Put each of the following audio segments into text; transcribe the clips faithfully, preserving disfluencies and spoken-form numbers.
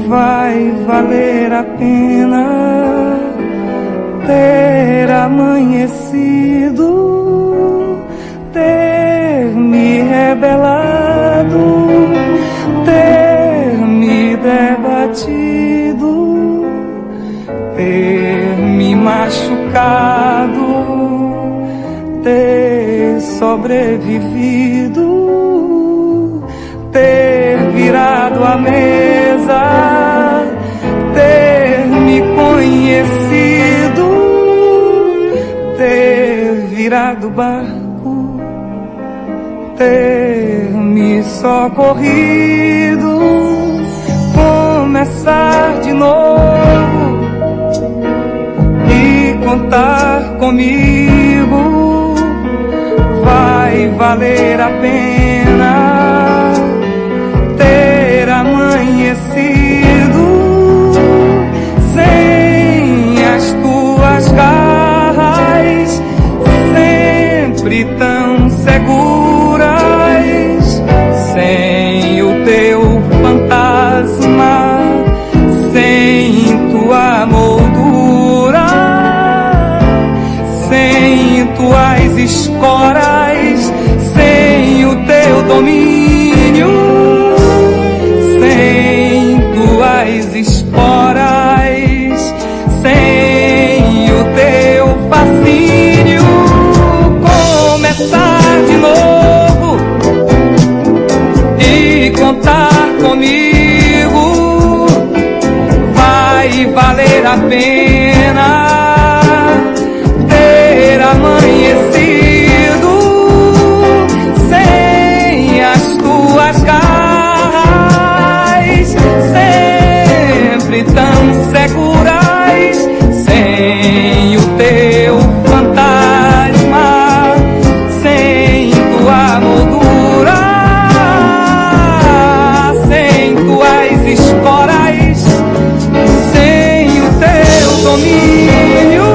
vai valer a pena ter amanhecido, ter me rebelado, ter me debatido, ter me machucado, ter sobrevivido, ter virado a mesa, ter me conhecido, ter virado barco, ter me socorrido, começar de novo e contar comigo. Vai valer a pena ter amanhecido sem as tuas garras, sempre tão seguras, sem o teu fantasma, sem tua moldura, sem tuas esporas, sem o teu domínio, sem tuas esporas, sem o teu fascínio. Começar de novo e contar comigo. Vai valer a pena ter amanhecido sem as tuas garras, sempre tão seguras, sem o teu fantasma, sem tua moldura, sem tuas esporas, sem o teu domínio,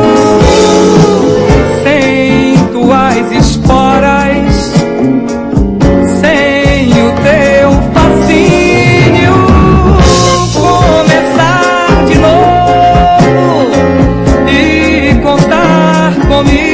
sem tuas esporas, sem o teu fascínio. Começar de novo e contar comigo.